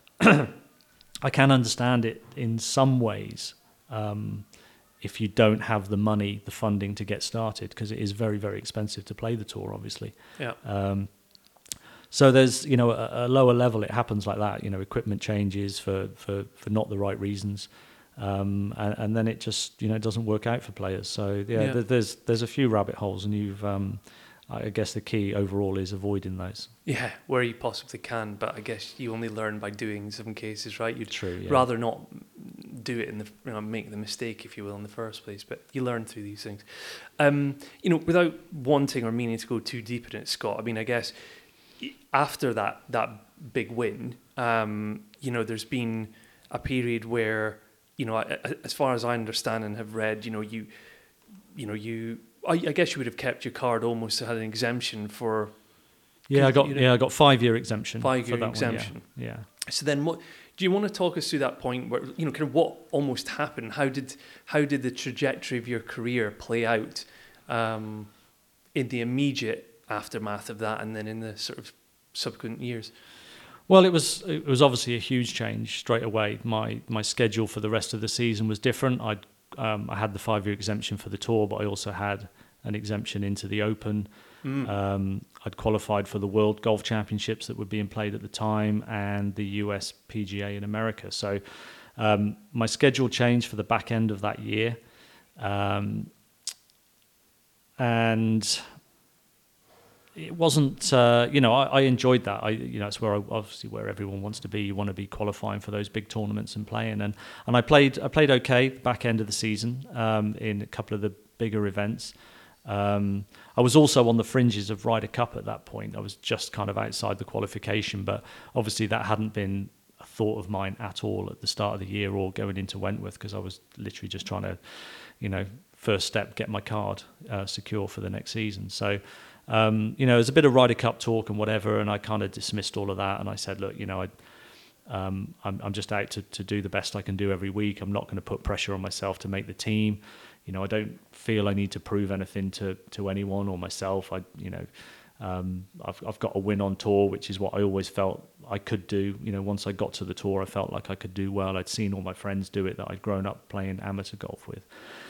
Speaker 1: I can understand it in some ways um, if you don't have the money, the funding to get started, because it is very, very expensive to play the tour, obviously.
Speaker 2: Yeah.
Speaker 1: Um, so there's, you know, a, a lower level, it happens like that. You know, equipment changes for, for, for not the right reasons. Um, and, and then it just, you know, it doesn't work out for players. So yeah,
Speaker 2: Yeah.
Speaker 1: th- there's there's a few rabbit holes, and you've, um, I guess the key overall is avoiding those.
Speaker 2: Yeah, where you possibly can, but I guess you only learn by doing in some cases, right? You'd
Speaker 1: True. Yeah.
Speaker 2: rather not do it in the, you know, make the mistake, if you will, in the first place, but you learn through these things. Um, you know, without wanting or meaning to go too deep in it, Scott, I mean, I guess after that that big win, um, you know, there's been a period where, you know, as far as I understand and have read, you know, you, you know, you, I, I guess you would have kept your card almost had an exemption for.
Speaker 1: Yeah, I got
Speaker 2: you know,
Speaker 1: yeah, I got five year exemption.
Speaker 2: Five year
Speaker 1: for that
Speaker 2: exemption.
Speaker 1: One, yeah. yeah.
Speaker 2: So then, what do you want to talk us through that point where, you know, kind of what almost happened? How did how did the trajectory of your career play out um, in the immediate aftermath of that, and then in the sort of subsequent years?
Speaker 1: Well, it was it was obviously a huge change straight away. My my schedule for the rest of the season was different. I um, I had the five year exemption for the tour, but I also had an exemption into the Open. Mm. Um, I'd qualified for the World Golf Championships that were being played at the time and the U S P G A in America. So um, my schedule changed for the back end of that year, um, and it wasn't, uh, you know, I, I enjoyed that. I, you know, it's where I, obviously where everyone wants to be. You want to be qualifying for those big tournaments and playing. And and I played, I played okay back end of the season um, in a couple of the bigger events. Um, I was also on the fringes of Ryder Cup at that point. I was just kind of outside the qualification, but obviously that hadn't been a thought of mine at all at the start of the year or going into Wentworth, because I was literally just trying to, you know, first step, get my card uh, secure for the next season. So. Um, you know, there's a bit of Ryder Cup talk and whatever, and I kind of dismissed all of that. And I said, look, you know, I, um, I'm, I'm just out to, to do the best I can do every week. I'm not going to put pressure on myself to make the team. You know, I don't feel I need to prove anything to, to anyone or myself. I, you know, um, I've, I've got a win on tour, which is what I always felt I could do. You know, once I got to the tour, I felt like I could do well. I'd seen all my friends do it that I'd grown up playing amateur golf with.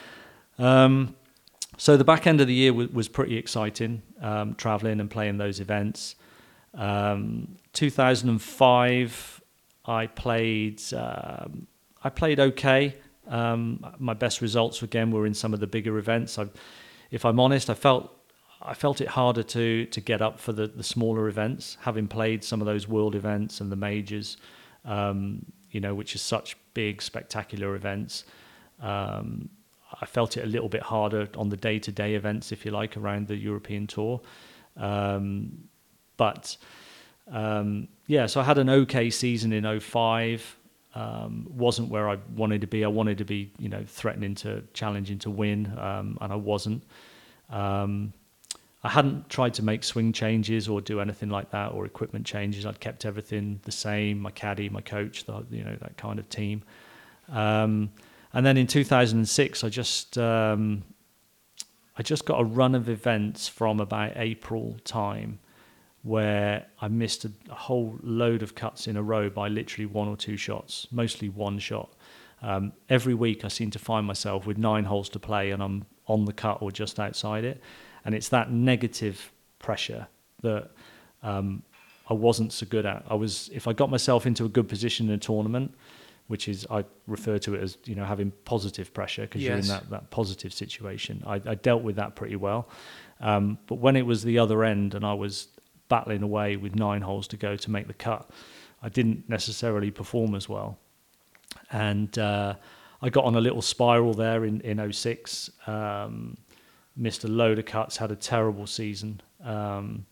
Speaker 1: Um, So the back end of the year was, was pretty exciting, um, traveling and playing those events. Um, two thousand five, I played. Um, I played okay. Um, my best results again were in some of the bigger events. I, if I'm honest, I felt I felt it harder to to get up for the, the smaller events, having played some of those world events and the majors. Um, you know, which is such big, spectacular events. Um, I felt it a little bit harder on the day-to-day events, if you like, around the European Tour. Um, but, um, yeah, so I had an okay season in oh five. Um, wasn't where I wanted to be. I wanted to be, you know, threatening to, challenging to win, um, and I wasn't. Um, I hadn't tried to make swing changes or do anything like that, or equipment changes. I'd kept everything the same, my caddy, my coach, the, you know, that kind of team. Um And then in two thousand six, I just um, I just got a run of events from about April time where I missed a, a whole load of cuts in a row by literally one or two shots, mostly one shot. Um, every week I seem to find myself with nine holes to play and I'm on the cut or just outside it. And it's that negative pressure that um, I wasn't so good at. I was, if I got myself into a good position in a tournament, which is, I refer to it as, you know, having positive pressure because yes. you're in that, that positive situation. I, I dealt with that pretty well. Um, but when it was the other end and I was battling away with nine holes to go to make the cut, I didn't necessarily perform as well. And uh, I got on a little spiral there in, in oh six, um, missed a load of cuts, had a terrible season. Um,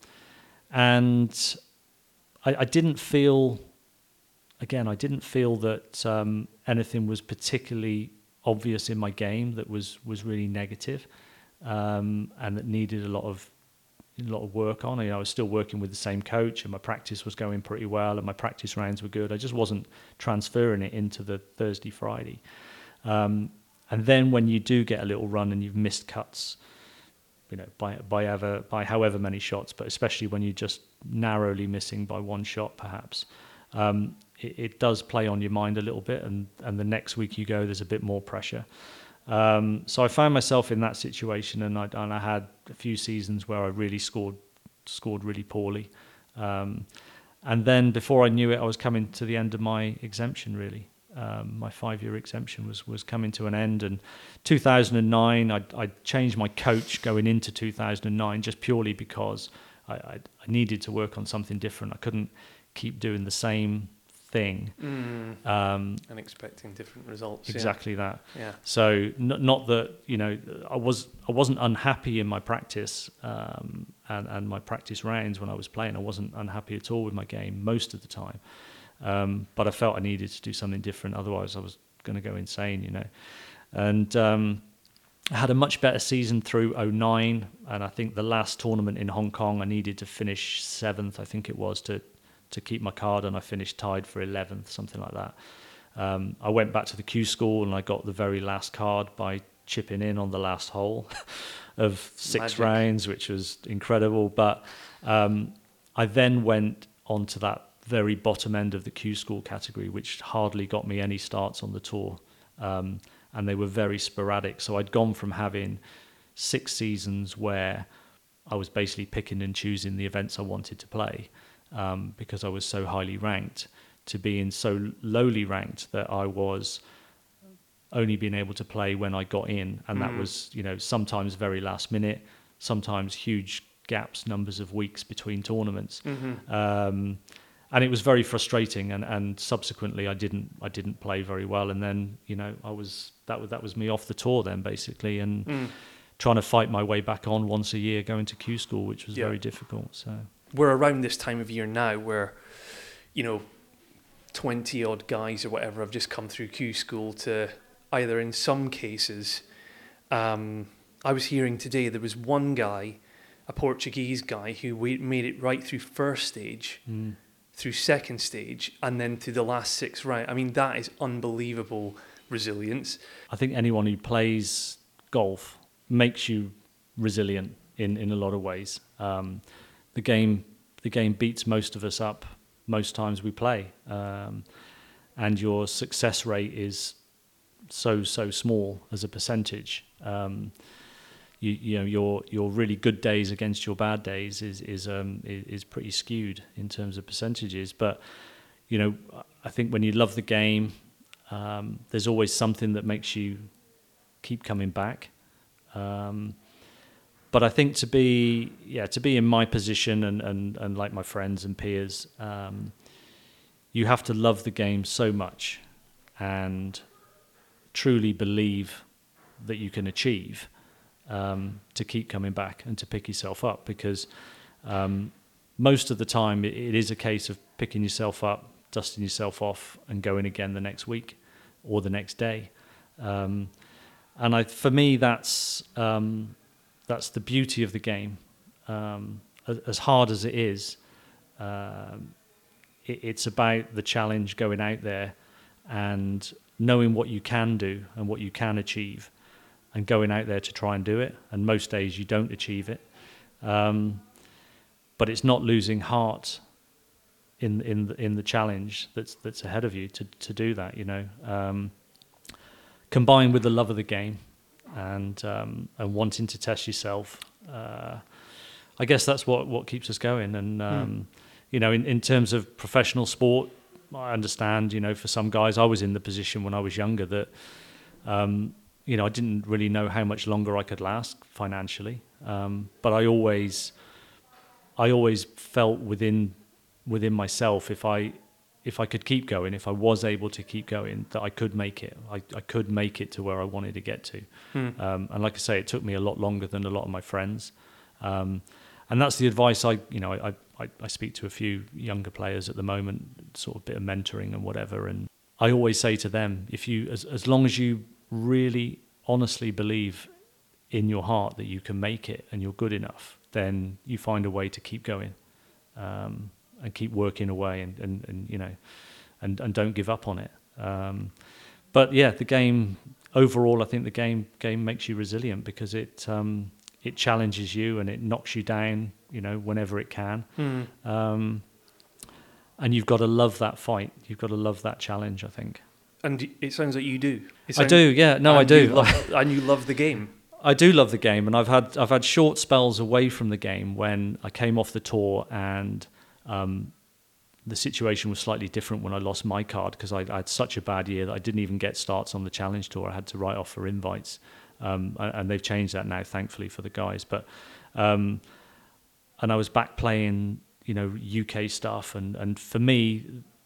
Speaker 1: and I, I didn't feel... Again, I didn't feel that um, anything was particularly obvious in my game that was was really negative, um, and that needed a lot of a lot of work on. You know, I was still working with the same coach, and my practice was going pretty well, and my practice rounds were good. I just wasn't transferring it into the Thursday, Friday. Um, and then when you do get a little run and you've missed cuts, you know, by by ever by however many shots, but especially when you're just narrowly missing by one shot, perhaps. Um, it, it does play on your mind a little bit, and, and the next week you go, there's a bit more pressure. Um, so I found myself in that situation, and I, and I had a few seasons where I really scored scored really poorly. Um, and then before I knew it, I was coming to the end of my exemption, really. Um, my five-year exemption was was coming to an end. And two thousand nine, I I changed my coach going into two thousand nine just purely because I, I, I needed to work on something different. I couldn't keep doing the same thing
Speaker 2: mm.
Speaker 1: um,
Speaker 2: and expecting different results.
Speaker 1: Exactly
Speaker 2: yeah.
Speaker 1: that.
Speaker 2: Yeah.
Speaker 1: So n- not that you know I was I wasn't unhappy in my practice um, and and my practice rounds when I was playing. I wasn't unhappy at all with my game most of the time, um, but I felt I needed to do something different. Otherwise, I was going to go insane. You know, and. Um, I had a much better season through oh nine, and I think the last tournament in Hong Kong, I needed to finish seventh, I think it was, to to keep my card, and I finished tied for eleventh, something like that. Um, I went back to the Q school, and I got the very last card by chipping in on the last hole of six
Speaker 2: Magic.
Speaker 1: rounds, which was incredible. But um, I then went on to that very bottom end of the Q School category, which hardly got me any starts on the tour. Um, and they were very sporadic. So I'd gone from having six seasons where I was basically picking and choosing the events I wanted to play um, because I was so highly ranked, to being so lowly ranked that I was only being able to play when I got in. And mm. that was, you know, sometimes very last minute, sometimes huge gaps, numbers of weeks between tournaments. Mm-hmm. Um, and it was very frustrating. And, and subsequently I didn't, I didn't play very well. And then, you know, I was, that was, that was me off the tour then basically. And mm. trying to fight my way back on once a year, going to Q School, which was yeah. very difficult. So
Speaker 2: we're around this time of year now where, you know, twenty odd guys or whatever have just come through Q School to either, in some cases, um, I was hearing today there was one guy, a Portuguese guy, who made it right through first stage, mm. through second stage, and then to the last six rounds. I mean, that is unbelievable resilience.
Speaker 1: I think anyone who plays golf makes you resilient in, in a lot of ways. Um, the game the game beats most of us up most times we play, um, and your success rate is so so small as a percentage. Um, you you know your your really good days against your bad days is is um is, is pretty skewed in terms of percentages. But you know, I think when you love the game, um, there's always something that makes you keep coming back. Um, but I think to be, yeah, to be in my position and, and, and like my friends and peers, um, you have to love the game so much and truly believe that you can achieve um, to keep coming back and to pick yourself up, because um, most of the time it, it is a case of picking yourself up, dusting yourself off and going again the next week or the next day. Um, And I, for me, that's um, that's the beauty of the game. Um, as hard as it is, um, it, it's about the challenge, going out there and knowing what you can do and what you can achieve, and going out there to try and do it. And most days you don't achieve it, um, but it's not losing heart in in the, in the challenge that's that's ahead of you to to do that. You know. Um, Combined with the love of the game and um, and wanting to test yourself, uh, I guess that's what, what keeps us going. And um, mm. you know, in, in terms of professional sport, I understand. You know, for some guys, I was in the position when I was younger that um, you know I didn't really know how much longer I could last financially, um, but I always I always felt within within myself, if I. if I could keep going, if I was able to keep going, that I could make it. I, I could make it to where I wanted to get to. Hmm. Um, and like I say, it took me a lot longer than a lot of my friends. Um, and that's the advice I, you know, I, I, I speak to a few younger players at the moment, sort of a bit of mentoring and whatever. And I always say to them, if you, as, as long as you really honestly believe in your heart that you can make it and you're good enough, then you find a way to keep going. Um, and keep working away and, and, and you know, and, and don't give up on it. Um, but yeah, the game, overall, I think the game game makes you resilient because it um, it challenges you and it knocks you down, you know, whenever it can. Mm. Um, and you've got to love that fight. You've got to love that challenge, I think.
Speaker 2: And it sounds like you do.
Speaker 1: I do, yeah. No, I do.
Speaker 2: You love, and you love the game.
Speaker 1: I do love the game, and I've had I've had short spells away from the game when I came off the tour and Um, the situation was slightly different when I lost my card, because I, I had such a bad year that I didn't even get starts on the Challenge Tour. I had to write off for invites, um, and, and they've changed that now, thankfully, for the guys. But um, and I was back playing, you know, U K stuff, and, and for me,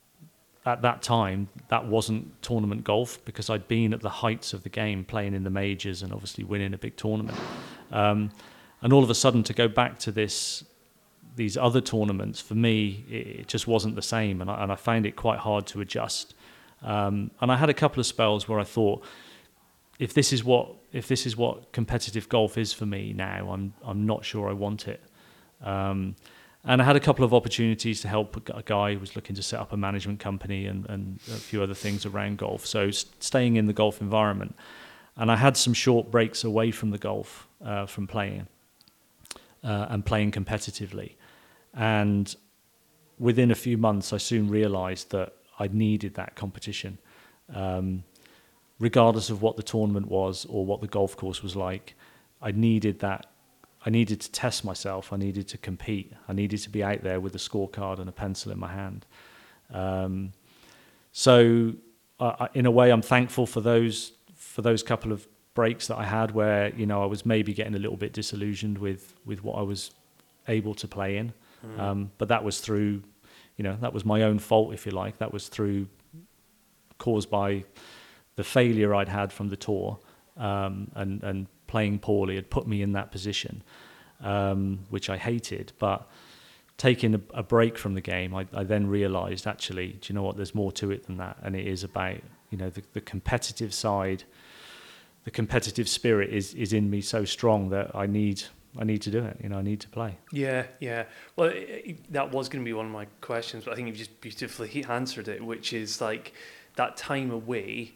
Speaker 1: at that time, that wasn't tournament golf, because I'd been at the heights of the game, playing in the majors and obviously winning a big tournament. Um, and all of a sudden, to go back to this. These other tournaments, for me, it just wasn't the same, and I, and I found it quite hard to adjust. Um, and I had a couple of spells where I thought, if this is what if this is what competitive golf is for me now, I'm I'm not sure I want it. Um, and I had a couple of opportunities to help a guy who was looking to set up a management company and, and a few other things around golf. So staying in the golf environment, and I had some short breaks away from the golf uh, from playing uh, and playing competitively. And within a few months, I soon realised that I needed that competition. Um, regardless of what the tournament was or what the golf course was like, I needed that. I needed to test myself. I needed to compete. I needed to be out there with a scorecard and a pencil in my hand. Um, so, uh, in a way, I'm thankful for those for those couple of breaks that I had, where you know I was maybe getting a little bit disillusioned with with what I was able to play in. Mm. Um, but that was through, you know, that was my own fault, if you like. That was through caused by the failure I'd had from the tour, um, and and playing poorly had put me in that position, um, which I hated. But taking a, a break from the game, I, I then realised, actually, do you know what? There's more to it than that, and it is about, you know, the, the competitive side. The competitive spirit is is in me so strong that I need I need to do it. You know, I need to play.
Speaker 2: Yeah, yeah. Well, it, it, that was going to be one of my questions, but I think you've just beautifully answered it, which is like that time away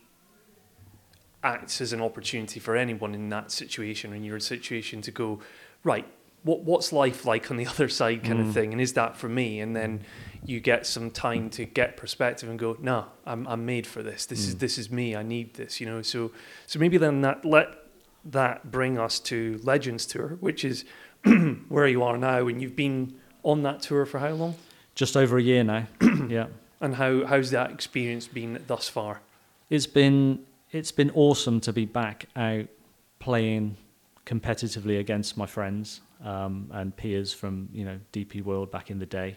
Speaker 2: acts as an opportunity for anyone in that situation, in your situation, to go, right, what what's life like on the other side, kind mm. of thing, and is that for me? And then you get some time to get perspective and go, no, I'm I'm made for this. This mm. is this is me. I need this, you know. So so maybe then that let that bring us to Legends Tour, which is where you are now, and you've been on that tour for how long?
Speaker 1: Just over a year now. Yeah.
Speaker 2: And how how's that experience been thus far?
Speaker 1: It's been it's been awesome to be back out playing competitively against my friends um, and peers from, you know, D P World back in the day.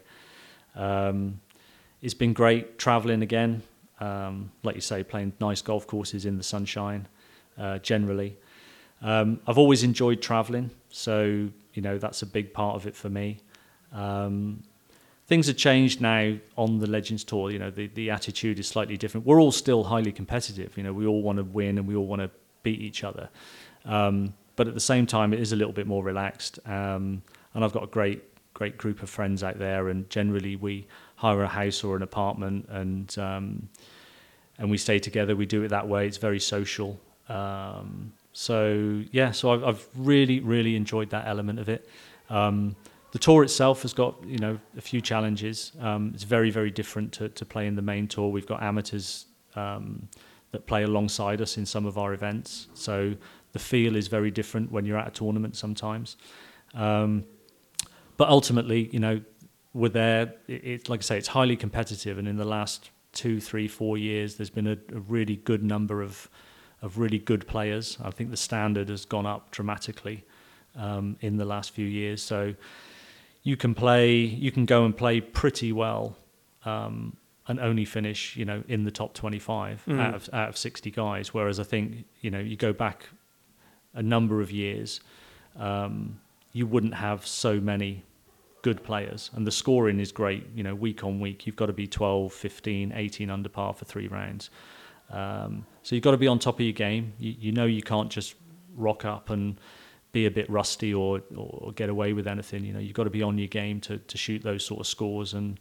Speaker 1: Um, it's been great traveling again, um, like you say, playing nice golf courses in the sunshine. Uh, generally, um, I've always enjoyed traveling, so you know that's a big part of it for me. Um, Things have changed now on the Legends Tour. You know, the, the attitude is slightly different. We're all still highly competitive. You know, we all want to win and we all want to beat each other. Um, but at the same time, it is a little bit more relaxed. Um, and I've got a great, great group of friends out there. And generally, we hire a house or an apartment, and um, and we stay together. We do it that way. It's very social. Um, so yeah, so I've, I've really, really enjoyed that element of it. Um, The tour itself has got, you know, a few challenges. Um, it's very, very different to, to play in the main tour. We've got amateurs um, that play alongside us in some of our events. So the feel is very different when you're at a tournament sometimes. Um, but ultimately, you know, we're there. It, it, like I say, it's highly competitive. And in the last two, three, four years, there's been a, a really good number of, of really good players. I think the standard has gone up dramatically um, in the last few years. So you can play, you can go and play pretty well, um, and only finish, you know, in the top twenty-five mm. out of out of sixty guys. Whereas I think, you know, you go back a number of years, um, you wouldn't have so many good players, and the scoring is great. You know, week on week, you've got to be twelve, fifteen, eighteen under par for three rounds. Um, so you've got to be on top of your game. You, you know, you can't just rock up and be a bit rusty or, or get away with anything. You know, you've got to be on your game to, to shoot those sort of scores and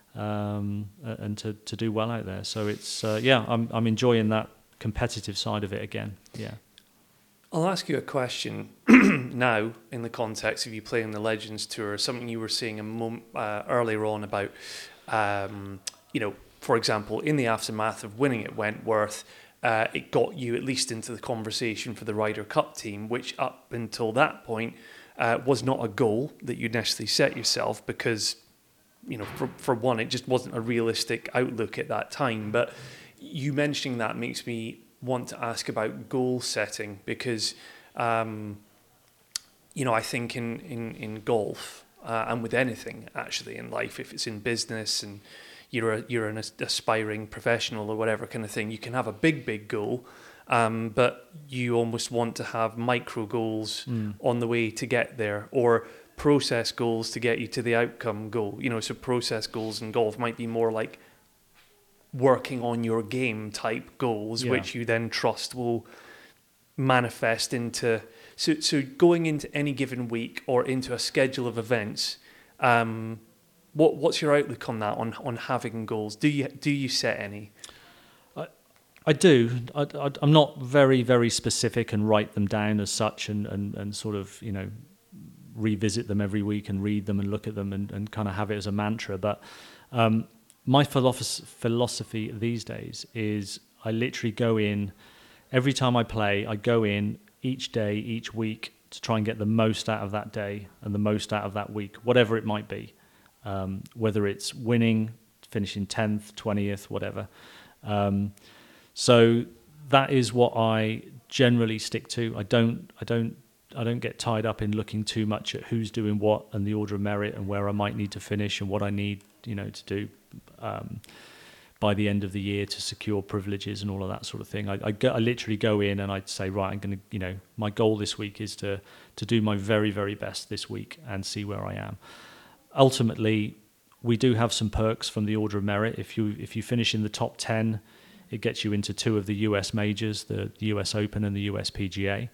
Speaker 1: um, and to, to do well out there. So it's uh, yeah, I'm I'm enjoying that competitive side of it again. Yeah.
Speaker 2: I'll ask you a question now in the context of you playing the Legends Tour. Something you were saying a moment uh, earlier on about, um, you know, for example, in the aftermath of winning at Wentworth. Uh, it got you at least into the conversation for the Ryder Cup team, which up until that point uh, was not a goal that you'd necessarily set yourself because, you know, for, for one, it just wasn't a realistic outlook at that time. But you mentioning that makes me want to ask about goal setting because, um, you know, I think in, in, in golf uh, and with anything actually in life, if it's in business and you're a, you're an aspiring professional or whatever kind of thing, you can have a big, big goal, um, but you almost want to have micro goals mm. on the way to get there, or process goals to get you to the outcome goal. You know, so process goals in golf might be more like working on your game type goals, yeah. which you then trust will manifest into... So, so going into any given week or into a schedule of events... Um, What what's your outlook on that, on on having goals? Do you do you set any?
Speaker 1: I I do. I, I, I'm not very very specific and write them down as such, and, and, and sort of you know revisit them every week and read them and look at them and, and kind of have it as a mantra. But um, my philosophy, philosophy these days is I literally go in, every time I play, I go in each day, each week to try and get the most out of that day and the most out of that week, whatever it might be. Um, whether it's winning, finishing tenth, twentieth, whatever. Um, so that is what I generally stick to. I don't, I don't, I don't get tied up in looking too much at who's doing what and the order of merit and where I might need to finish and what I need, you know, to do um, by the end of the year to secure privileges and all of that sort of thing. I, I, go, I literally go in and I'd say, right, I'm going to, you know, my goal this week is to to do my very, very best this week and see where I am. Ultimately, we do have some perks from the order of merit. If you if you finish in the top ten, it gets you into two of the U S majors, the U S Open and the U S P G A.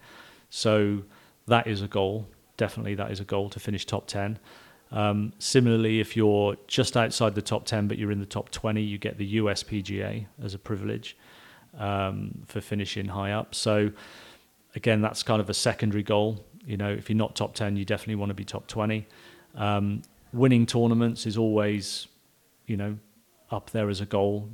Speaker 1: So that is a goal. Definitely that is a goal to finish top ten. Um, similarly, if you're just outside the top ten but you're in the top twenty, you get the U S P G A as a privilege um, for finishing high up. So again, that's kind of a secondary goal. You know, if you're not top ten, you definitely want to be top twenty. Um, winning tournaments is always, you know, up there as a goal.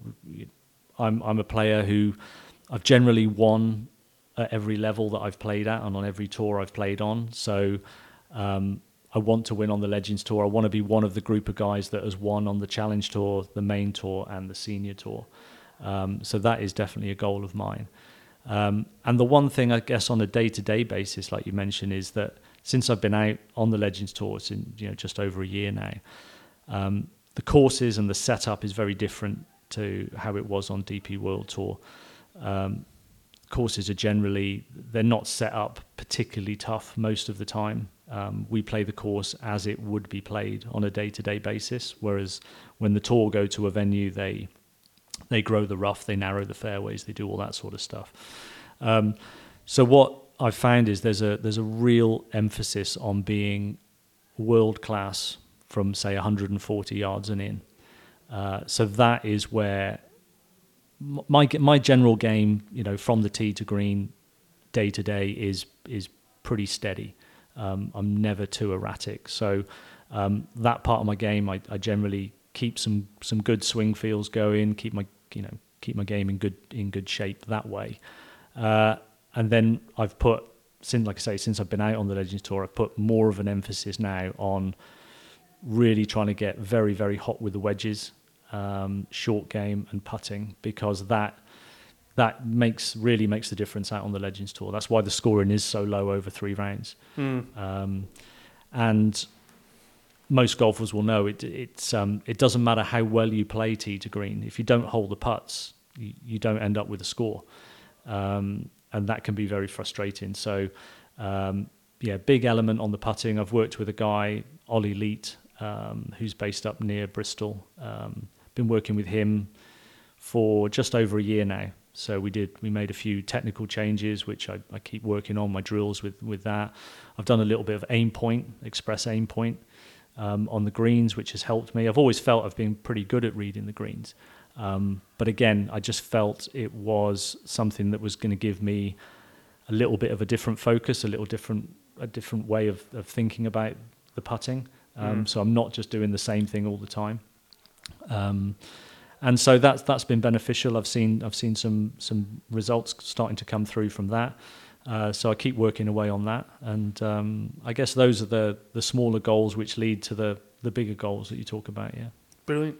Speaker 1: I'm I'm a player who I've generally won at every level that I've played at and on every tour I've played on. So um, I want to win on the Legends Tour. I want to be one of the group of guys that has won on the Challenge Tour, the Main Tour, and the Senior Tour. Um, so that is definitely a goal of mine. Um, and the one thing, I guess, on a day-to-day basis, like you mentioned, is that since I've been out on the Legends Tour, it's in, you know, just over a year now, um, the courses and the setup is very different to how it was on D P World Tour. Um, courses are generally, they're not set up particularly tough most of the time. Um, we play the course as it would be played on a day-to-day basis, whereas when the tour go to a venue, they they grow the rough, they narrow the fairways, they do all that sort of stuff. Um, so what I've found is there's a there's a real emphasis on being world class from, say, one hundred forty yards and in. Uh, so that is where my my general game, you know, from the tee to green, day to day is is pretty steady. Um, I'm never too erratic. So um, that part of my game, I, I generally keep some some good swing feels going, keep my you know keep my game in good in good shape that way. Uh, and then I've put, since like I say, since I've been out on the Legends Tour, I've put more of an emphasis now on really trying to get very very hot with the wedges, um, short game and putting, because that that makes really makes the difference out on the Legends Tour. That's why the scoring is so low over three rounds. Mm. Um, and most golfers will know it. It's um, it doesn't matter how well you play tee to green. If you don't hold the putts, you, you don't end up with a score, um, and that can be very frustrating. So, um, yeah, big element on the putting. I've worked with a guy, Ollie Leet, um, who's based up near Bristol. Um, been working with him for just over a year now. So we did. We made a few technical changes, which I, I keep working on my drills with with that. I've done a little bit of aim point, express aim point. Um, on the greens, which has helped me. I've always felt I've been pretty good at reading the greens. Um, but again, I just felt it was something that was going to give me a little bit of a different focus, a little different a different way of, of thinking about the putting. Um, mm. So I'm not just doing the same thing all the time. Um, and so that's that's been beneficial. I've seen I've seen some some results starting to come through from that. Uh, so I keep working away on that, and um, I guess those are the, the smaller goals which lead to the, the bigger goals that you talk about. Yeah,
Speaker 2: brilliant.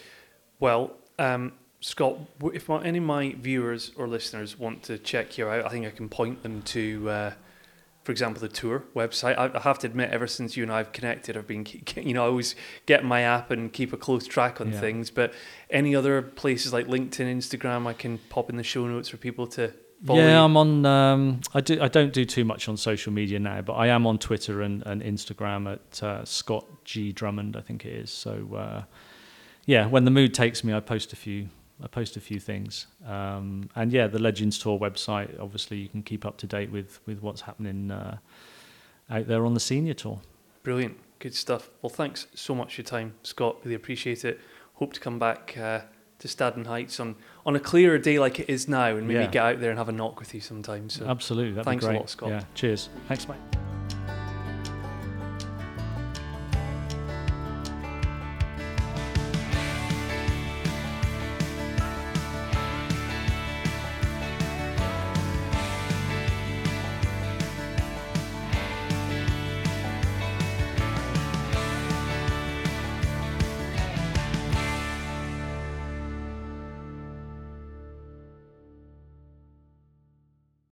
Speaker 2: Well, um, Scott, if my, any of my viewers or listeners want to check you out, I think I can point them to, uh, for example, the tour website. I, I have to admit, ever since you and I have connected, I've been, you know, I always get my app and keep a close track on yeah. things. But any other places like LinkedIn, Instagram, I can pop in the show notes for people to. Follow
Speaker 1: yeah,
Speaker 2: you.
Speaker 1: I'm on. Um, I do. I don't do too much on social media now, but I am on Twitter and, and Instagram at uh, Scott G Drummond, I think it is. So, uh, yeah, when the mood takes me, I post a few. I post a few things, um, and yeah, the Legends Tour website. Obviously, you can keep up to date with with what's happening uh, out there on the Senior Tour.
Speaker 2: Brilliant, good stuff. Well, thanks so much for your time, Scott. Really appreciate it. Hope to come back. Uh, to Staden Heights on, on a clearer day like it is now, and maybe yeah. get out there and have a knock with you sometime. So
Speaker 1: absolutely, that'd
Speaker 2: thanks
Speaker 1: be great.
Speaker 2: a lot, Scott.
Speaker 1: Yeah, cheers. Thanks, mate.